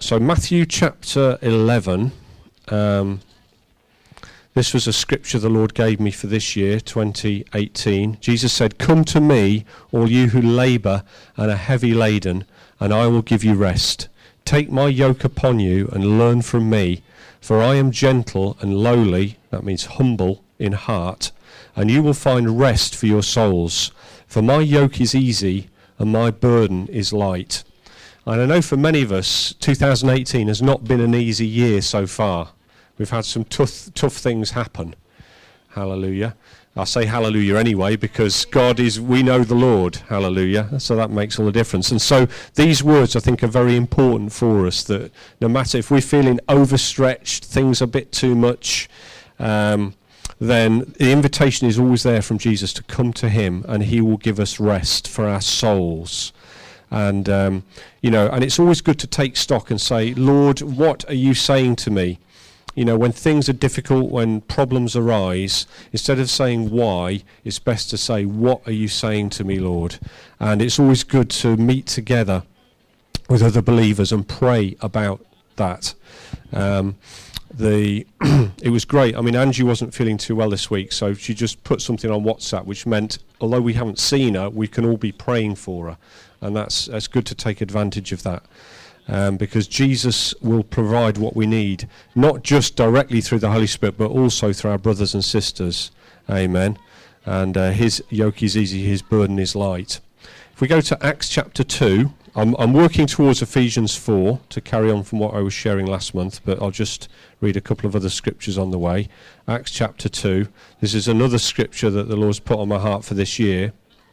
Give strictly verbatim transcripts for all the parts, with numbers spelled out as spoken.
So Matthew chapter eleven, um, this was a scripture the Lord gave me for this year, twenty eighteen. Jesus said, "Come to me, all you who labour and are heavy laden, and I will give you rest. Take my yoke upon you and learn from me, for I am gentle and lowly," that means humble in heart, "and you will find rest for your souls. For my yoke is easy and my burden is light." And I know for many of us, two thousand eighteen has not been an easy year so far. We've had some tough, tough things happen. Hallelujah. I say hallelujah anyway because God is, we know the Lord. Hallelujah. So that makes all the difference. And so these words I think are very important for us, that no matter if we're feeling overstretched, things are a bit too much, um, then the invitation is always there from Jesus to come to him and he will give us rest for our souls. And, um, you know, and it's always good to take stock and say, Lord, what are you saying to me? You know, when things are difficult, when problems arise, instead of saying why, it's best to say, what are you saying to me, Lord? And it's always good to meet together with other believers and pray about that. Um, the it was great. I mean, Angie wasn't feeling too well this week, so she just put something on WhatsApp, which meant, although we haven't seen her, we can all be praying for her. And that's that's good to take advantage of that, um, because Jesus will provide what we need, not just directly through the Holy Spirit, but also through our brothers and sisters. Amen. And uh, his yoke is easy, his burden is light. If we go to Acts chapter two, I'm, I'm working towards Ephesians four to carry on from what I was sharing last month, but I'll just read a couple of other scriptures on the way. Acts chapter two. This is another scripture that the Lord's put on my heart for this year.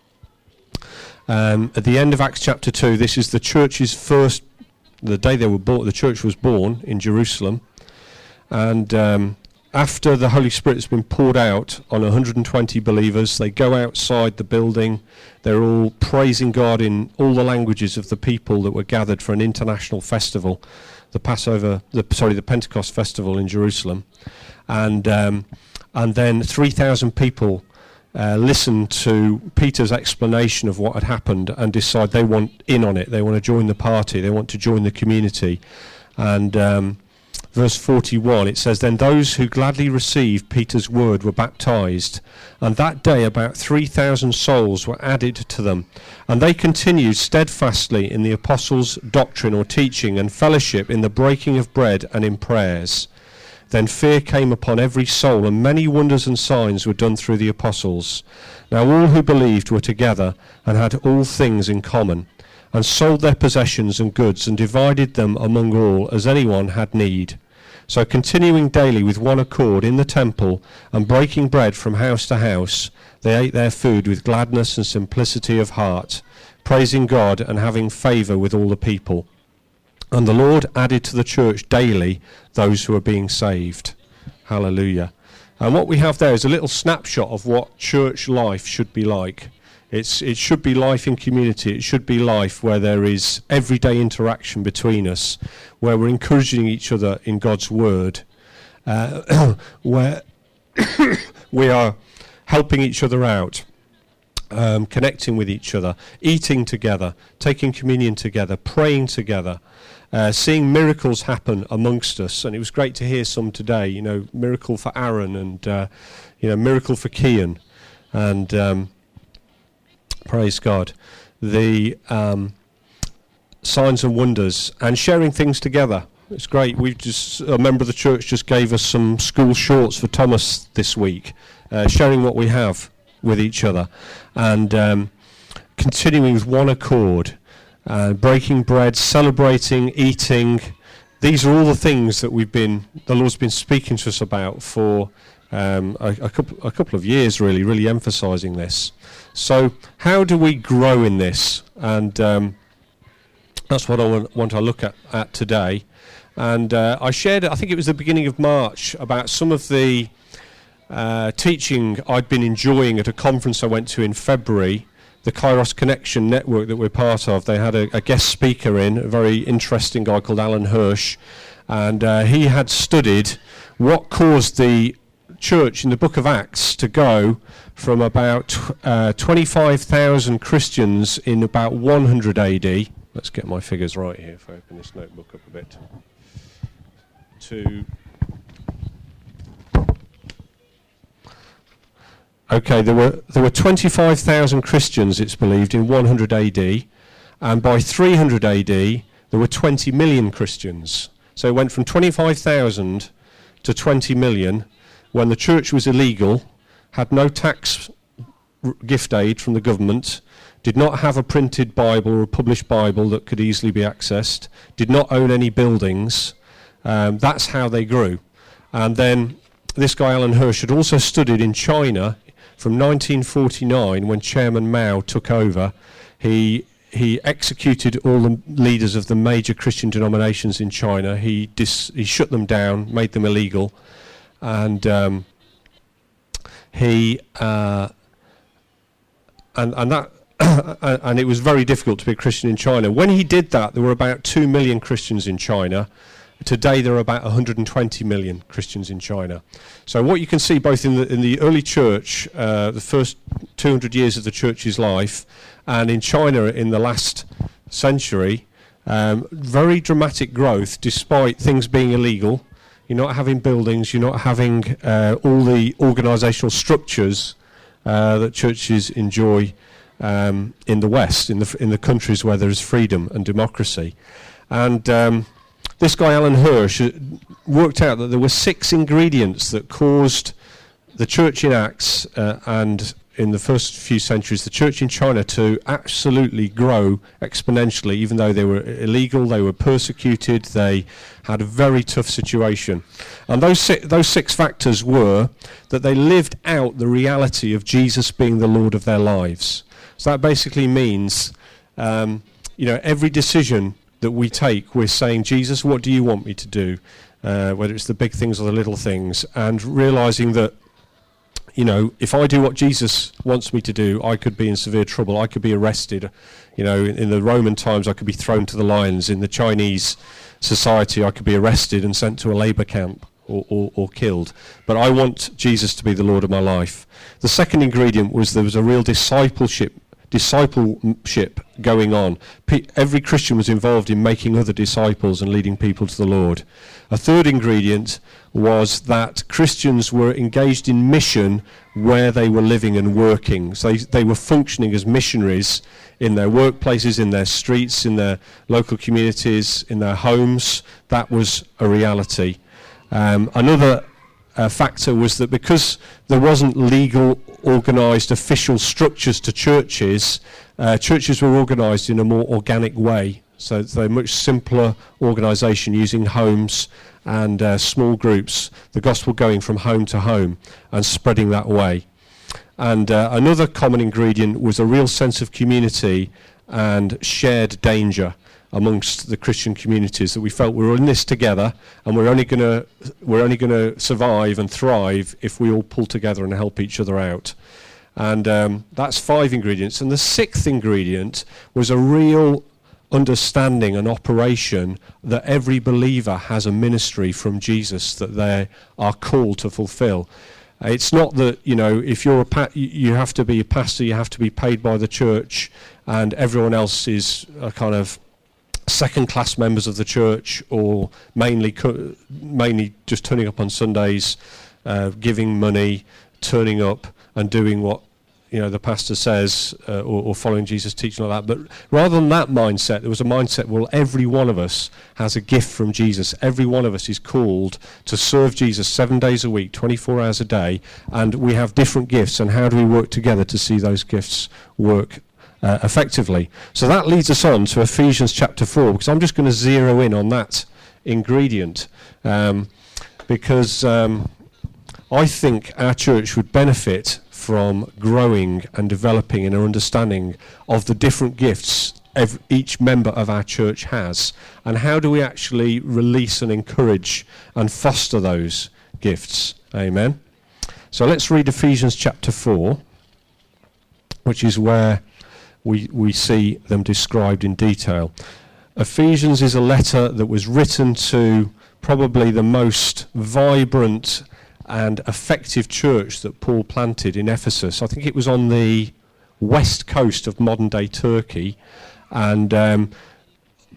Um, at the end of Acts chapter two, this is the church's first, the day they were born, the church was born in Jerusalem. And um, after the Holy Spirit has been poured out on one hundred twenty believers, they go outside the building. They're all praising God in all the languages of the people that were gathered for an international festival, the Passover, the, sorry, the Pentecost festival in Jerusalem. And um, and then three thousand people Uh, listen to Peter's explanation of what had happened and decide they want in on it. They want to join the party. They want to join the community. And um, verse forty-one, it says, "Then those who gladly received Peter's word were baptized, and that day about three thousand souls were added to them. And they continued steadfastly in the apostles' doctrine or teaching and fellowship, in the breaking of bread and in prayers. Then fear came upon every soul, and many wonders and signs were done through the apostles. Now all who believed were together and had all things in common, and sold their possessions and goods, and divided them among all as anyone had need. So continuing daily with one accord in the temple, and breaking bread from house to house, they ate their food with gladness and simplicity of heart, praising God and having favour with all the people. And the Lord added to the church daily those who are being saved." Hallelujah. And what we have there is a little snapshot of what church life should be like. It's it should be life in community. It should be life where there is everyday interaction between us, where we're encouraging each other in God's word, uh, where we are helping each other out, um, connecting with each other, eating together, taking communion together, praying together, Uh, seeing miracles happen amongst us. And it was great to hear some today, you know, miracle for Aaron and, uh, you know, miracle for Kian. And um, praise God. The um, signs and wonders and sharing things together. It's great. We've just, a member of the church just gave us some school shorts for Thomas this week, uh, sharing what we have with each other. And um, continuing with one accord. Uh, breaking bread, celebrating, eating. These are all the things that we've been, the Lord's been speaking to us about for um, a, a, couple, a couple of years, really, really emphasising this. So how do we grow in this? And um, that's what I want, want to look at, at today. And uh, I shared, I think it was the beginning of March, about some of the uh, teaching I'd been enjoying at a conference I went to in February, the Kairos Connection network that we're part of. They had a, a guest speaker in, a very interesting guy called Alan Hirsch, and uh, he had studied what caused the church in the book of Acts to go from about uh, twenty-five thousand Christians in about one hundred A D let's get my figures right here if I open this notebook up a bit. To okay, there were there were twenty-five thousand Christians, it's believed, in one hundred A D, and by three hundred A D there were twenty million Christians. So it went from twenty-five thousand to twenty million when the church was illegal, had no tax r- gift aid from the government, did not have a printed Bible or a published Bible that could easily be accessed, did not own any buildings. Um, that's how they grew. And then this guy Alan Hirsch had also studied in China from nineteen forty-nine when Chairman Mao took over. He he executed all the leaders of the major Christian denominations in China. He dis, he shut them down, made them illegal, and um, he uh, and and that and it was very difficult to be a Christian in China. When he did that, there were about two million Christians in China. Today there are about one hundred twenty million Christians in China. So what you can see both in the in the early church, uh, the first two hundred years of the church's life, and in China in the last century, um, very dramatic growth despite things being illegal. You're not having buildings, you're not having uh, all the organisational structures uh, that churches enjoy um, in the West, in the in the countries where there is freedom and democracy. And um, this guy, Alan Hirsch, worked out that there were six ingredients that caused the church in Acts uh, and in the first few centuries, the church in China to absolutely grow exponentially, even though they were illegal, they were persecuted, they had a very tough situation. And those six, those six factors were that they lived out the reality of Jesus being the Lord of their lives. So that basically means, um, you know, every decision that we take, we're saying, Jesus, what do you want me to do? Uh, whether it's the big things or the little things, and realizing that, you know, if I do what Jesus wants me to do, I could be in severe trouble. I could be arrested. You know, in, in the Roman times, I could be thrown to the lions. In the Chinese society, I could be arrested and sent to a labor camp or, or, or killed. But I want Jesus to be the Lord of my life. The second ingredient was there was a real discipleship discipleship going on. P- every Christian was involved in making other disciples and leading people to the Lord. A third ingredient was that Christians were engaged in mission where they were living and working. So they, they were functioning as missionaries in their workplaces, in their streets, in their local communities, in their homes. That was a reality. Um, another Uh, factor was that because there wasn't legal, organised, official structures to churches, uh, churches were organised in a more organic way. So they're a much simpler organisation using homes and uh, small groups, the gospel going from home to home and spreading that way. And uh, another common ingredient was a real sense of community and shared danger amongst the Christian communities, that we felt we were in this together, and we're only going to we're only going to survive and thrive if we all pull together and help each other out. And um, that's five ingredients. And the sixth ingredient was a real understanding and operation that every believer has a ministry from Jesus that they are called to fulfill. It's not that, you know, if you're a pa- you have to be a pastor, you have to be paid by the church, and everyone else is a kind of second-class members of the church, or mainly co- mainly just turning up on Sundays, uh, giving money, turning up and doing what, you know, the pastor says, uh, or, or following Jesus' teaching like that. But rather than that mindset, there was a mindset, well, every one of us has a gift from Jesus. Every one of us is called to serve Jesus seven days a week, twenty-four hours a day, and we have different gifts, and how do we work together to see those gifts work Uh, effectively? So that leads us on to Ephesians chapter four, because I'm just going to zero in on that ingredient, um, because um, I think our church would benefit from growing and developing in our understanding of the different gifts every, each member of our church has, and how do we actually release and encourage and foster those gifts. Amen. So let's read Ephesians chapter four, which is where We, we see them described in detail. Ephesians is a letter that was written to probably the most vibrant and effective church that Paul planted in Ephesus. I think it was on the west coast of modern-day Turkey, and um,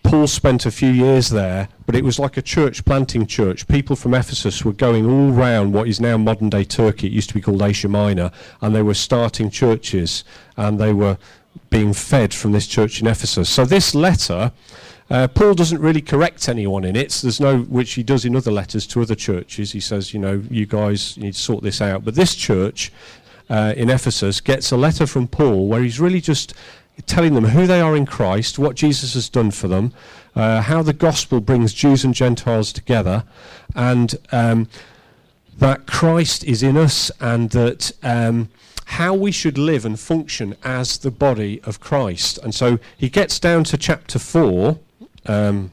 Paul spent a few years there, but it was like a church planting church. People from Ephesus were going all round what is now modern-day Turkey. It used to be called Asia Minor, and they were starting churches, and they were being fed from this church in Ephesus. So this letter, uh, Paul doesn't really correct anyone in it. There's no, which he does in other letters to other churches. He says, you know, you guys need to sort this out. But this church uh, in Ephesus gets a letter from Paul where he's really just telling them who they are in Christ, what Jesus has done for them, uh, how the gospel brings Jews and Gentiles together, and um, that Christ is in us, and that um, how we should live and function as the body of Christ. And so he gets down to chapter four, um,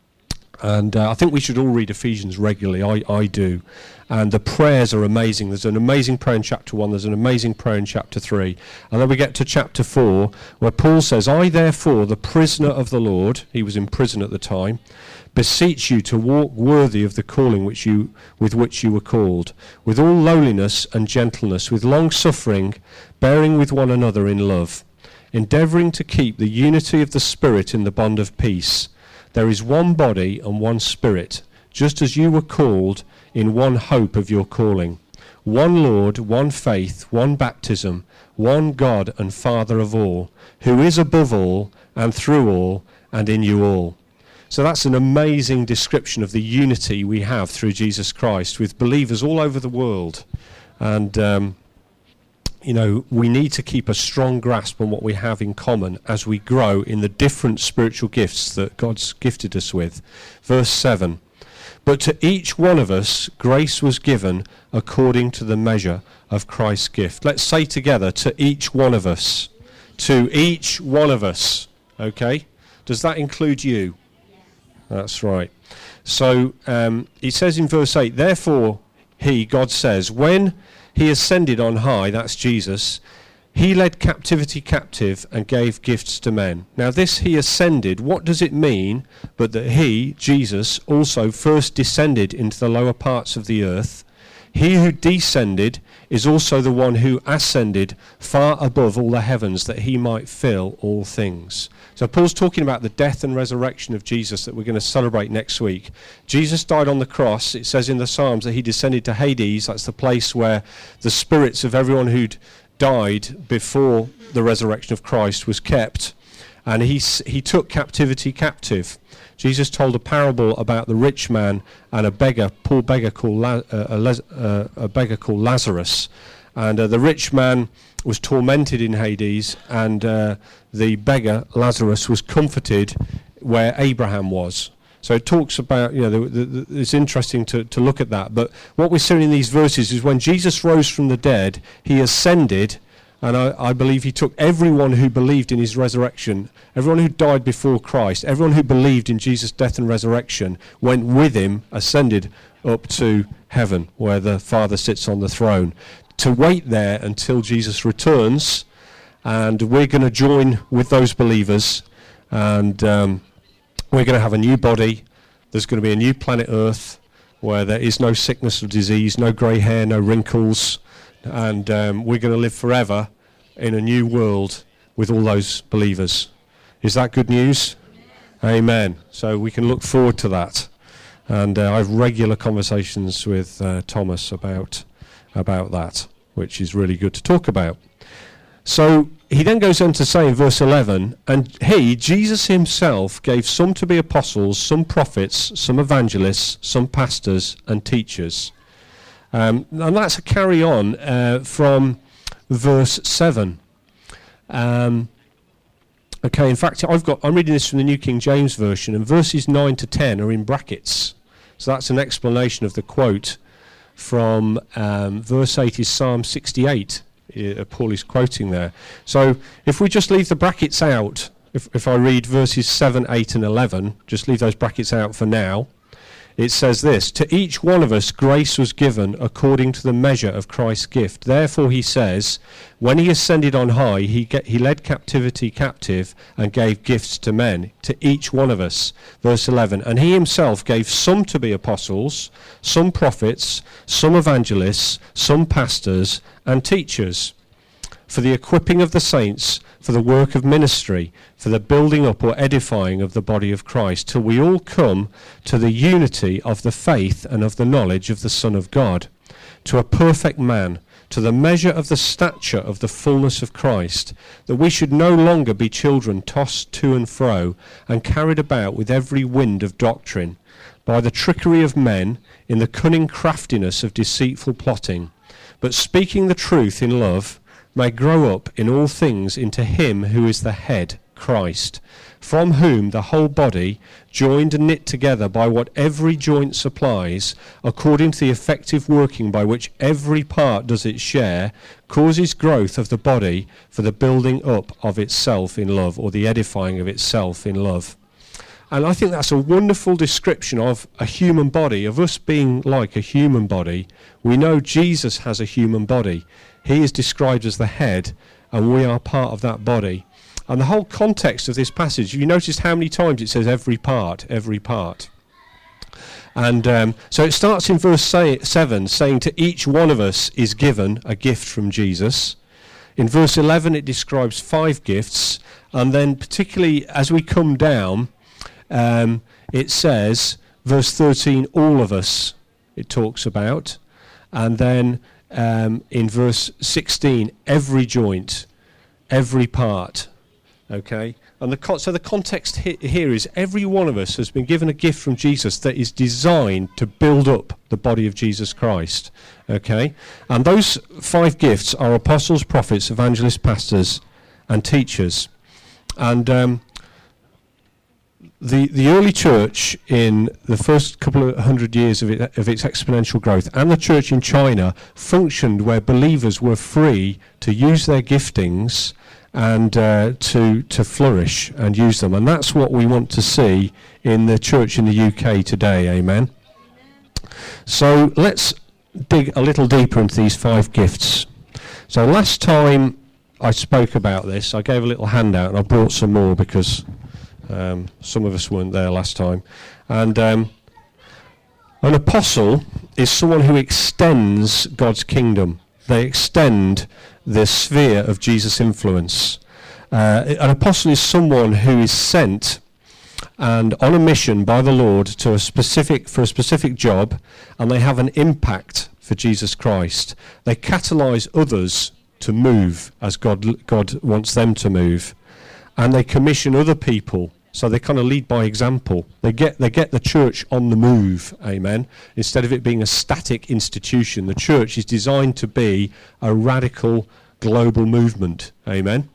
and uh, I think we should all read Ephesians regularly. I, I do. And the prayers are amazing. There's an amazing prayer in chapter one. There's an amazing prayer in chapter three. And then we get to chapter four, where Paul says, I therefore, the prisoner of the Lord, he was in prison at the time, beseech you to walk worthy of the calling which you with which you were called, with all lowliness and gentleness, with long suffering, bearing with one another in love, endeavouring to keep the unity of the Spirit in the bond of peace. There is one body and one Spirit, just as you were called in one hope of your calling. One Lord, one faith, one baptism, one God and Father of all, who is above all and through all and in you all. So that's an amazing description of the unity we have through Jesus Christ with believers all over the world. And, um, you know, we need to keep a strong grasp on what we have in common as we grow in the different spiritual gifts that God's gifted us with. Verse seven. But to each one of us grace was given according to the measure of Christ's gift. Let's say together, to each one of us. To each one of us. Okay? Does that include you? That's right. So um, it says in verse eight, therefore he, God says, when he ascended on high, that's Jesus, he led captivity captive and gave gifts to men. Now this he ascended, what does it mean but that he, Jesus, also first descended into the lower parts of the earth? He who descended is also the one who ascended far above all the heavens, that he might fill all things. So Paul's talking about the death and resurrection of Jesus that we're going to celebrate next week. Jesus died on the cross. It says in the Psalms that he descended to Hades. That's the place where the spirits of everyone who'd died before the resurrection of Christ was kept, and he he took captivity captive. Jesus told a parable about the rich man and a beggar, poor beggar called La, uh, a, Les, uh, a beggar called Lazarus, and uh, the rich man was tormented in Hades, and uh, the beggar Lazarus was comforted where Abraham was. So it talks about, you know, the, the, the, it's interesting to, to look at that. But what we're seeing in these verses is when Jesus rose from the dead, he ascended, and I, I believe he took everyone who believed in his resurrection, everyone who died before Christ, everyone who believed in Jesus' death and resurrection, went with him, ascended up to heaven, where the Father sits on the throne, to wait there until Jesus returns. And we're going to join with those believers, and Um, we're going to have a new body. There's going to be a new planet Earth where there is no sickness or disease, no grey hair, no wrinkles, and um, we're going to live forever in a new world with all those believers. Is that good news? Amen. So we can look forward to that. And uh, I have regular conversations with uh, Thomas about about that, which is really good to talk about. So he then goes on to say in verse eleven, and he, Jesus himself, gave some to be apostles, some prophets, some evangelists, some pastors and teachers. Um, and that's a carry on uh, from verse seven. Um, okay, in fact, I've got, I'm reading this from the New King James Version, and verses nine to ten are in brackets. So that's an explanation of the quote from um, verse eight is Psalm sixty-eight. Uh, Paul is quoting there. So if we just leave the brackets out, if, if I read verses seven, eight and eleven, just leave those brackets out for now, it says this, to each one of us grace was given according to the measure of Christ's gift. Therefore he says, when he ascended on high, he, get, he led captivity captive and gave gifts to men, to each one of us. Verse eleven, and he himself gave some to be apostles, some prophets, some evangelists, some pastors and teachers. for the equipping of the saints, for the work of ministry, for the building up or edifying of the body of Christ, till we all come to the unity of the faith and of the knowledge of the Son of God, to a perfect man, to the measure of the stature of the fullness of Christ, that we should no longer be children tossed to and fro and carried about with every wind of doctrine, by the trickery of men, in the cunning craftiness of deceitful plotting, but speaking the truth in love, may grow up in all things into him who is the head, Christ, from whom the whole body, joined and knit together by what every joint supplies, according to the effective working by which every part does its share, causes growth of the body for the building up of itself in love, or the edifying of itself in love. And I think that's a wonderful description of a human body, of us being like a human body. We know Jesus has a human body. He is described as the head, and we are part of that body. And the whole context of this passage, you noticed how many times it says every part, every part. And um, so it starts in verse say, seven, saying to each one of us is given a gift from Jesus. In verse eleven, it describes five gifts. And then particularly as we come down, um, it says, verse thirteen, all of us, it talks about. And then um, in verse sixteen, every joint, every part. Okay, and the con- so the context he- here is every one of us has been given a gift from Jesus that is designed to build up the body of Jesus Christ. Okay, and those five gifts are apostles, prophets, evangelists, pastors, and teachers. And um, the the early church in the first couple of hundred years of, it, of its exponential growth, and the church in China, functioned where believers were free to use their giftings and uh, to to flourish and use them. And that's what we want to see in the church in the U K today, amen? Amen. So let's dig a little deeper into these five gifts. So last time I spoke about this, I gave a little handout, and I brought some more because um, some of us weren't there last time. And um, an apostle is someone who extends God's kingdom. They extend the sphere of Jesus' influence. Uh, an apostle is someone who is sent and on a mission by the Lord to a specific for a specific job, and they have an impact for Jesus Christ. They catalyse others to move as God God wants them to move, and they commission other people. So they kind of lead by example. They get they get the church on the move, amen. Instead of it being a static institution, the church is designed to be a radical global movement, amen.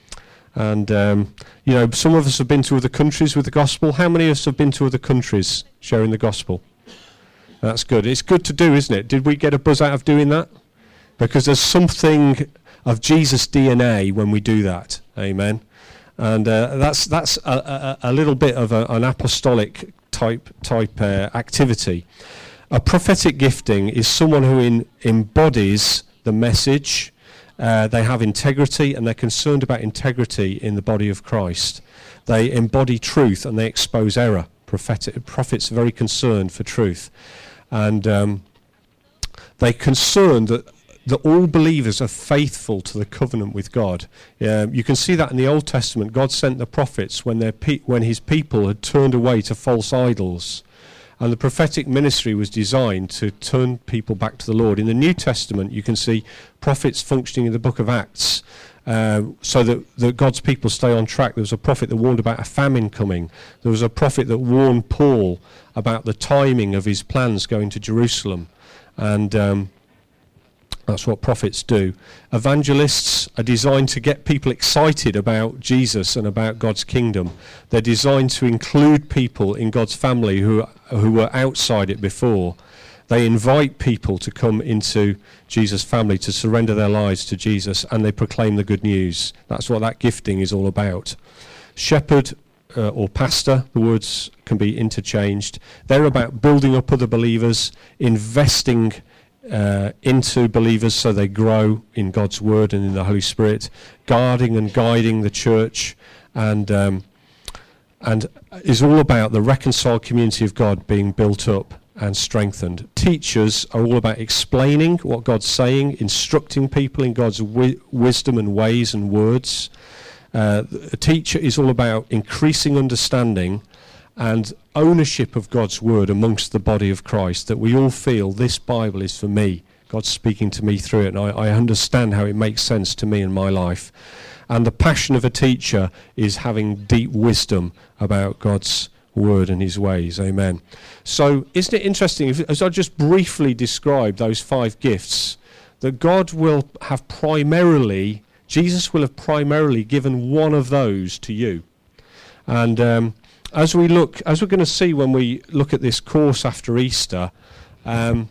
And um, you know, some of us have been to other countries with the gospel. How many of us have been to other countries sharing the gospel? That's good. It's good to do, isn't it? Did we get a buzz out of doing that? Because there's something of Jesus' D N A when we do that, amen. And uh, that's that's a, a, a little bit of a, an apostolic type type uh, activity. A prophetic gifting is someone who in, embodies the message. Uh, they have integrity, and they're concerned about integrity in the body of Christ. They embody truth, and they expose error. Prophetic, prophets are very concerned for truth, and um, they're concerned that that all believers are faithful to the covenant with God. Um, you can see that in the Old Testament. God sent the prophets when, their pe- when his people had turned away to false idols. And the prophetic ministry was designed to turn people back to the Lord. In the New Testament, you can see prophets functioning in the book of Acts uh, so that, that God's people stay on track. There was a prophet that warned about a famine coming. There was a prophet that warned Paul about the timing of his plans going to Jerusalem. And Um, That's what prophets do. Evangelists are designed to get people excited about Jesus and about God's kingdom. They're designed to include people in God's family who who were outside it before. They invite people to come into Jesus' family, to surrender their lives to Jesus, and they proclaim the good news. That's what that gifting is all about. Shepherd uh, or pastor, the words can be interchanged. They're about building up other believers, investing Uh, into believers so they grow in God's word and in the Holy Spirit, guarding and guiding the church, and um, and is all about the reconciled community of God being built up and strengthened. Teachers are all about explaining what God's saying, instructing people in God's wi- wisdom and ways and words. Uh, a teacher is all about increasing understanding and ownership of God's word amongst the body of Christ, that we all feel this Bible is for me. God's speaking to me through it, and I, I understand how it makes sense to me in my life. And the passion of a teacher is having deep wisdom about God's word and his ways. Amen. So isn't it interesting, if, as I just briefly described those five gifts, that God will have primarily, Jesus will have primarily given one of those to you. And um, as we look, as we're going to see when we look at this course after Easter, um,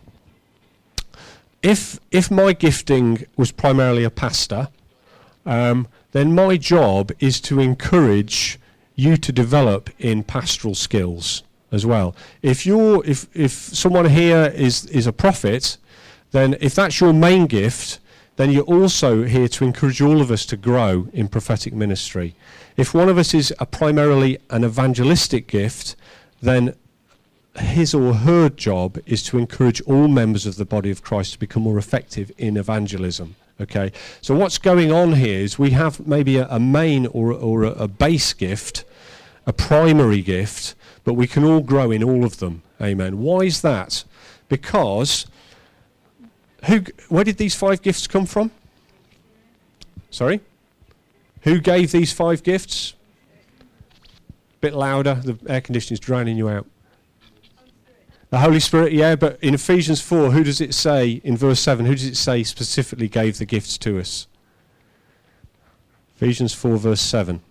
if if my gifting was primarily a pastor, um, then my job is to encourage you to develop in pastoral skills as well. If you're, if if someone here is is a prophet, then if that's your main gift, then you're also here to encourage all of us to grow in prophetic ministry. If one of us is a primarily an evangelistic gift, then his or her job is to encourage all members of the body of Christ to become more effective in evangelism. Okay, so what's going on here is we have maybe a, a main or, or a, a base gift, a primary gift, but we can all grow in all of them. Amen. Why is that? Because who? Where did these five gifts come from? Sorry? Who gave these five gifts? Bit louder, the air conditioning is drowning you out. The Holy Spirit, yeah, but in Ephesians four, who does it say, in verse seven, who does it say specifically gave the gifts to us? Ephesians four, verse seven.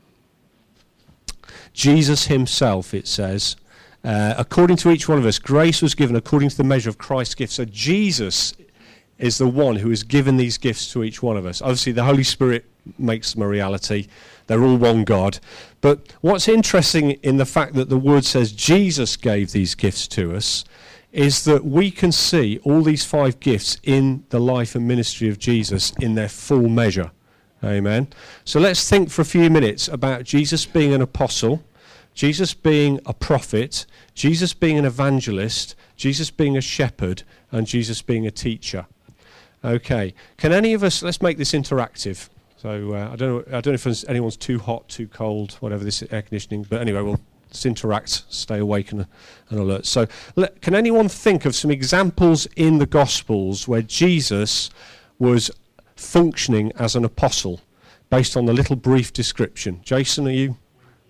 Jesus himself, it says, uh, according to each one of us, grace was given according to the measure of Christ's gift. So Jesus is the one who has given these gifts to each one of us. Obviously, the Holy Spirit makes them a reality. They're all one God. But what's interesting in the fact that the word says Jesus gave these gifts to us is that we can see all these five gifts in the life and ministry of Jesus in their full measure. Amen. So let's think for a few minutes about Jesus being an apostle, Jesus being a prophet, Jesus being an evangelist, Jesus being a shepherd, and Jesus being a teacher. Okay. Can any of us, let's make this interactive. So uh, I don't know. I don't know if anyone's too hot, too cold, whatever this air conditioning. But anyway, we'll just interact, stay awake and, and alert. So, let, can anyone think of some examples in the Gospels where Jesus was functioning as an apostle, based on the little brief description? Jason, are you?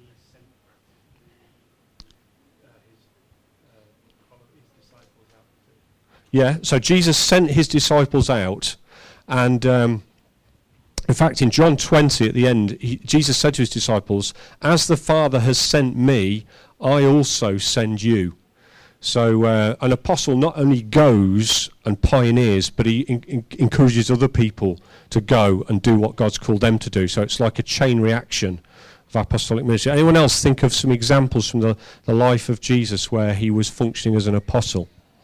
Yeah. So Jesus sent his disciples out, and. Um, In fact, in John twenty at the end, he, Jesus said to his disciples, as the Father has sent me, I also send you. So uh, an apostle not only goes and pioneers, but he in, in, encourages other people to go and do what God's called them to do. So it's like a chain reaction of apostolic ministry. Anyone else think of some examples from the, the life of Jesus where he was functioning as an apostle?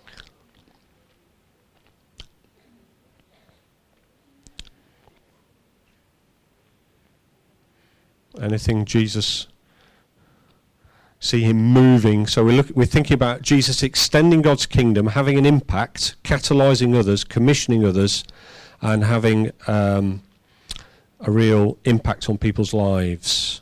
Anything Jesus, see him moving. So we're, look, we're thinking about Jesus extending God's kingdom, having an impact, catalysing others, commissioning others, and having um, a real impact on people's lives.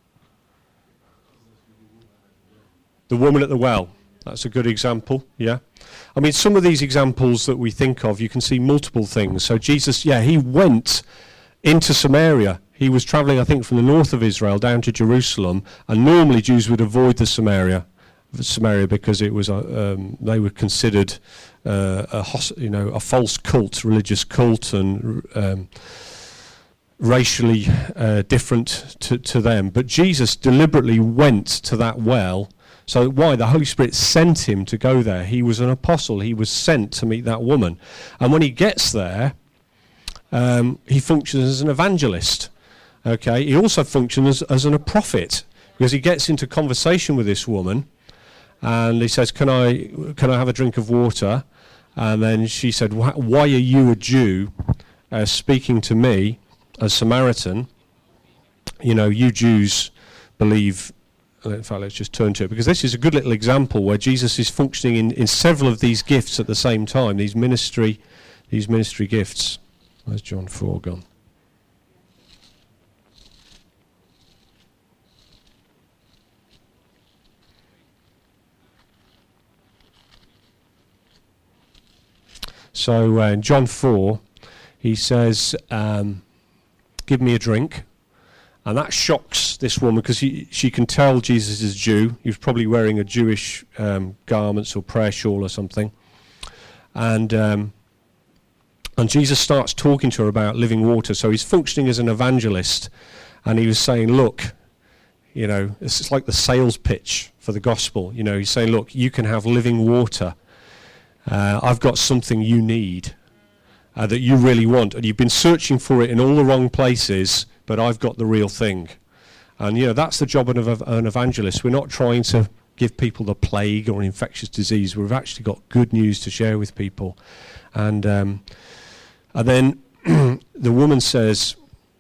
The woman at the well, that's a good example, yeah. I mean, some of these examples that we think of, you can see multiple things. So Jesus, yeah, he went into Samaria. He was travelling, I think, from the north of Israel down to Jerusalem, and normally Jews would avoid the Samaria, Samaria because it was a, um, they were considered uh, a hos- you know a false cult, religious cult, and um, racially uh, different to, to them. But Jesus deliberately went to that well. So why? The Holy Spirit sent him to go there. He was an apostle. He was sent to meet that woman, and when he gets there, um, he functions as an evangelist. Okay, he also functions as, as an, a prophet, because he gets into conversation with this woman, and he says, "Can I can I have a drink of water?" And then she said, "Why are you, a Jew, uh, speaking to me, a Samaritan? You know, you Jews believe in fact, let's just turn to it, because this is a good little example where Jesus is functioning in, in several of these gifts at the same time, these ministry, these ministry gifts. Where's John four gone? So uh, in John four, he says, um, give me a drink. And that shocks this woman, because she can tell Jesus is Jew. He was probably wearing a Jewish um, garments or prayer shawl or something. And um, and Jesus starts talking to her about living water. So he's functioning as an evangelist. And he was saying, look, you know, it's like the sales pitch for the gospel. You know, he's saying, look, you can have living water. Uh, I've got something you need uh, that you really want. And you've been searching for it in all the wrong places, but I've got the real thing. And, you know, that's the job of an evangelist. We're not trying to give people the plague or infectious disease. We've actually got good news to share with people. And um, and then the woman says,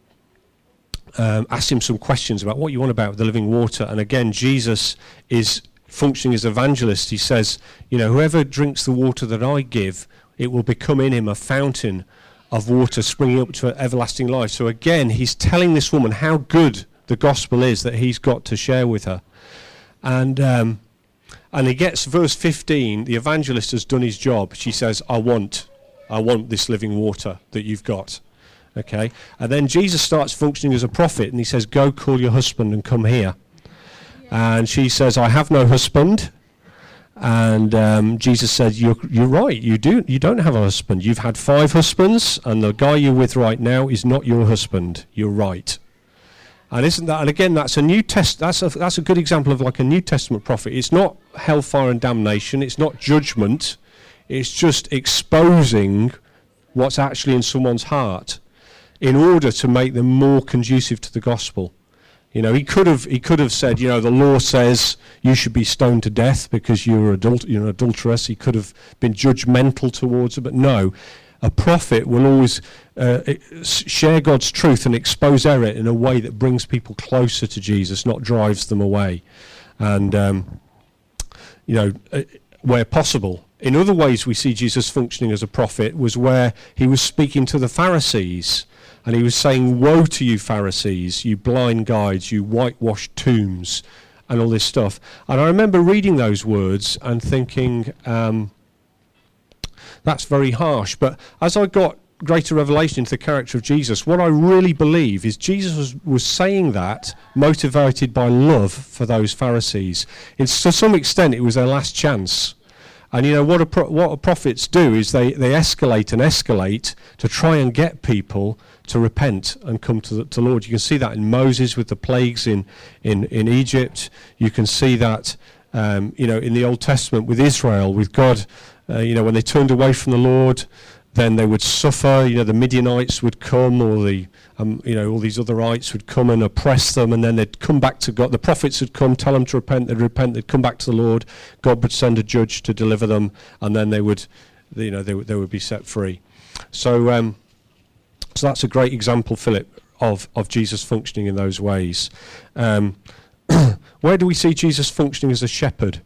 um, ask him some questions about what you want about the living water. And again, Jesus is functioning as evangelist. He says, you know, whoever drinks the water that I give, it will become in him a fountain of water springing up to everlasting life. So again, he's telling this woman how good the gospel is that he's got to share with her. And um, and he gets verse fifteen, the evangelist has done his job. She says, I want, I want this living water that you've got. Okay? And then Jesus starts functioning as a prophet, and he says, go call your husband and come here. Yeah. And she says, I have no husband. And um, Jesus said, you're, you're right, you do. You don't have a husband. You've had five husbands, and the guy you're with right now is not your husband. You're right. And isn't that? And again, that's a new test. That's a that's a good example of like a New Testament prophet. It's not hellfire and damnation. It's not judgment. It's just exposing what's actually in someone's heart, in order to make them more conducive to the gospel. You know, he could have he could have said, you know, the law says you should be stoned to death because you're adult, you're an adulteress. He could have been judgmental towards it, but no, a prophet will always uh, share God's truth and expose error in a way that brings people closer to Jesus, not drives them away. And um, you know, uh, where possible. In other ways, we see Jesus functioning as a prophet was where he was speaking to the Pharisees. And he was saying, woe to you Pharisees, you blind guides, you whitewashed tombs, and all this stuff. And I remember reading those words and thinking, um, that's very harsh. But as I got greater revelation into the character of Jesus, what I really believe is Jesus was, was saying that motivated by love for those Pharisees. It's, to some extent, it was their last chance. And you know what a pro- what prophets do is they, they escalate and escalate to try and get people to repent and come to the to Lord. You can see that in Moses with the plagues in in, in Egypt. You can see that um, you know in the Old Testament with Israel, with God. Uh, you know when they turned away from the Lord, then they would suffer. You know the Midianites would come, or the um, you know all these other ites would come and oppress them, and then they'd come back to God. The prophets would come, tell them to repent. They'd repent. They'd come back to the Lord. God would send a judge to deliver them, and then they would, you know, they would they would be set free. So, um, so that's a great example, Philip, of of Jesus functioning in those ways. Um, where do we see Jesus functioning as a shepherd?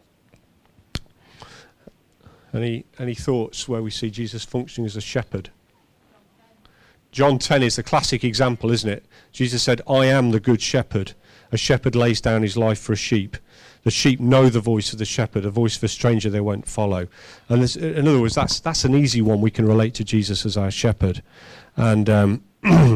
Any any thoughts where we see Jesus functioning as a shepherd? John ten is the classic example, isn't it? Jesus said, I am the good shepherd. A shepherd lays down his life for a sheep. The sheep know the voice of the shepherd, a voice of a stranger they won't follow. And this, in other words, that's that's an easy one. We can relate to Jesus as our shepherd. And um,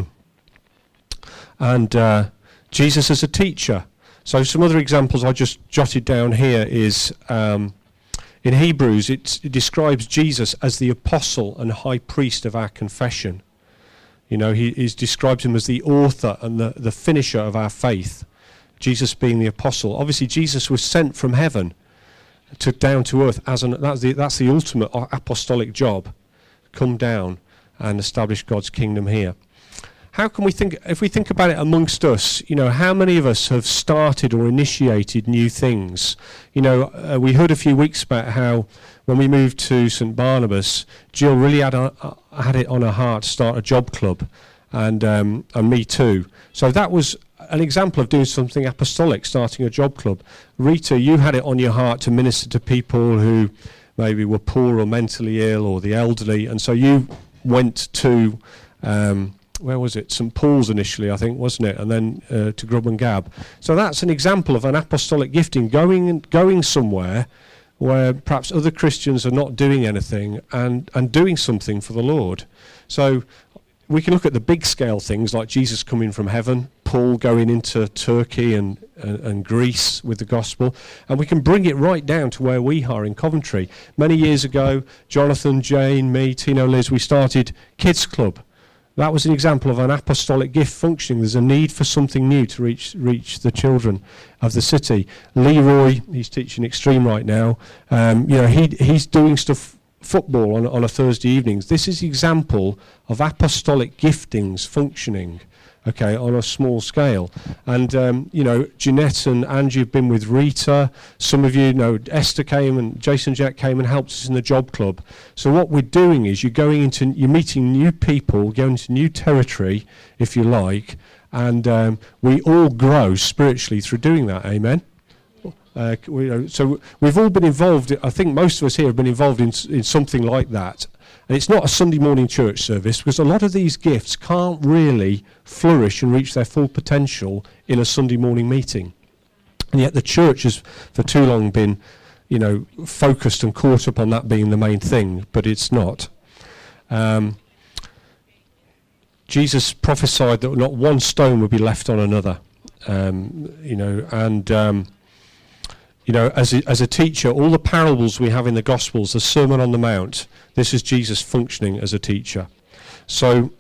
and uh, Jesus as a teacher. So some other examples I just jotted down here is... Um, In Hebrews, it, it describes Jesus as the apostle and high priest of our confession. You know, he, he describes him as the author and the, the finisher of our faith. Jesus being the apostle. Obviously, Jesus was sent from heaven to down to earth as an that's the that's the ultimate apostolic job. Come down and establish God's kingdom here. How can we think, if we think about it amongst us, you know, how many of us have started or initiated new things? You know, uh, we heard a few weeks about how when we moved to Saint Barnabas, Jill really had a, uh, had it on her heart to start a job club, and um, and me too. So that was an example of doing something apostolic, starting a job club. Rita, you had it on your heart to minister to people who maybe were poor or mentally ill or the elderly, and so you went to, um, where was it? Saint Paul's initially, I think, wasn't it? And then uh, to Grub and Gab. So that's an example of an apostolic gifting, going going somewhere where perhaps other Christians are not doing anything and, and doing something for the Lord. So we can look at the big scale things like Jesus coming from heaven, Paul going into Turkey and, and, and Greece with the gospel, and we can bring it right down to where we are in Coventry. Many years ago, Jonathan, Jane, me, Tino, Liz, we started Kids Club. That was an example of an apostolic gift functioning. There's a need for something new to reach reach the children of the city. Leroy, he's teaching Extreme right now. Um, you know, he he's doing stuff, football on on a Thursday evenings. This is an example of apostolic giftings functioning, okay, on a small scale. And um, you know, Jeanette and Angie have been with Rita. Some of you know Esther came and Jason Jack came and helped us in the job club. So what we're doing is you're going into, you're meeting new people, going into new territory, if you like, and um, we all grow spiritually through doing that. Amen. Uh, we, so we've all been involved. I think most of us here have been involved in in something like that. And it's not a Sunday morning church service, because a lot of these gifts can't really flourish and reach their full potential in a Sunday morning meeting. And yet the church has for too long been, you know, focused and caught up on that being the main thing, but it's not. Um, Jesus prophesied that not one stone would be left on another, um, you know, and... Um, You know, as a, as a teacher, all the parables we have in the Gospels, the Sermon on the Mount, this is Jesus functioning as a teacher. So,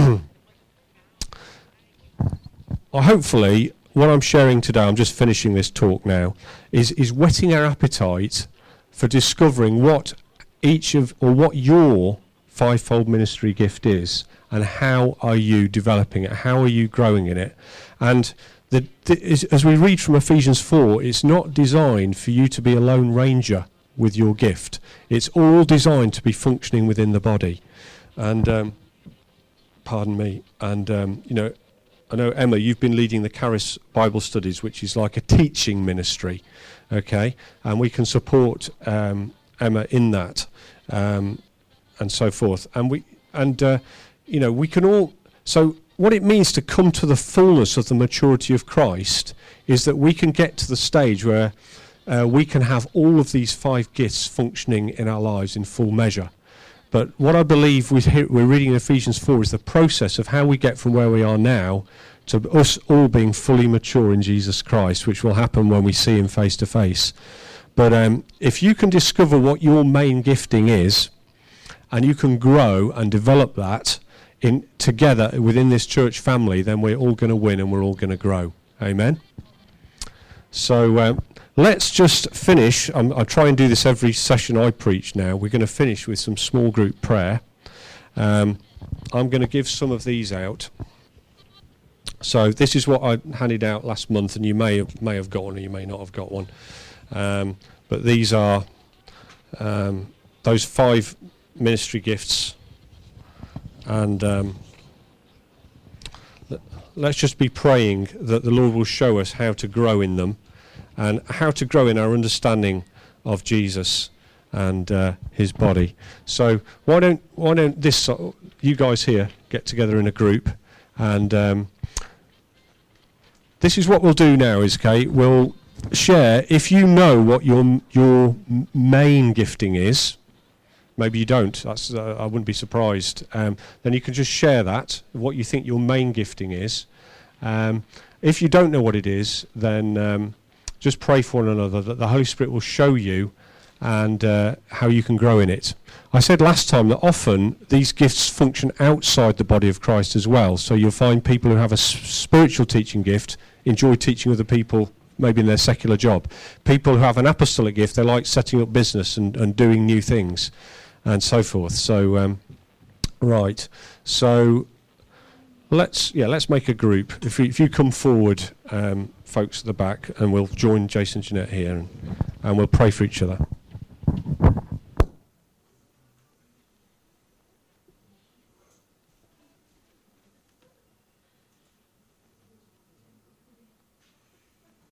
hopefully, what I'm sharing today, I'm just finishing this talk now, is, is whetting our appetite for discovering what each of, or what your fivefold ministry gift is, and how are you developing it, how are you growing in it. And The, the, is, as we read from Ephesians four, it's not designed for you to be a lone ranger with your gift. It's all designed to be functioning within the body. And, um, pardon me, and, um, you know, I know, Emma, you've been leading the Charis Bible Studies, which is like a teaching ministry, okay? And we can support um, Emma in that, um, and so forth. And, we, and uh, you know, we can all... so. What it means to come to the fullness of the maturity of Christ is that we can get to the stage where uh, we can have all of these five gifts functioning in our lives in full measure. But what I believe we're reading in Ephesians four is the process of how we get from where we are now to us all being fully mature in Jesus Christ, which will happen when we see him face to face. But um, if you can discover what your main gifting is, and you can grow and develop that, in together within this church family, then we're all going to win and we're all going to grow. Amen. So um, let's just finish. I'm, I try and do this every session I preach now. We're going to finish with some small group prayer. Um, I'm going to give some of these out. So this is what I handed out last month, and you may have, may have got one or you may not have got one. Um, but these are um, those five ministry gifts. And um, let's just be praying that the Lord will show us how to grow in them and how to grow in our understanding of Jesus and uh, his body. So why don't why don't this uh, you guys here get together in a group, and um, this is what we'll do now. Is okay, we'll share. If you know what your your main gifting is. Maybe you don't. That's, uh, I wouldn't be surprised. Um, then you can just share that, what you think your main gifting is. Um, if you don't know what it is, then um, just pray for one another that the Holy Spirit will show you and uh, how you can grow in it. I said last time that often these gifts function outside the body of Christ as well. So you'll find people who have a s- spiritual teaching gift enjoy teaching other people, maybe in their secular job. People who have an apostolic gift, they like setting up business and, and doing new things, and so forth. So, um, right. So, let's yeah, let's make a group. If you, if you come forward, um, folks at the back, and we'll join Jason and Jeanette here, and, and we'll pray for each other.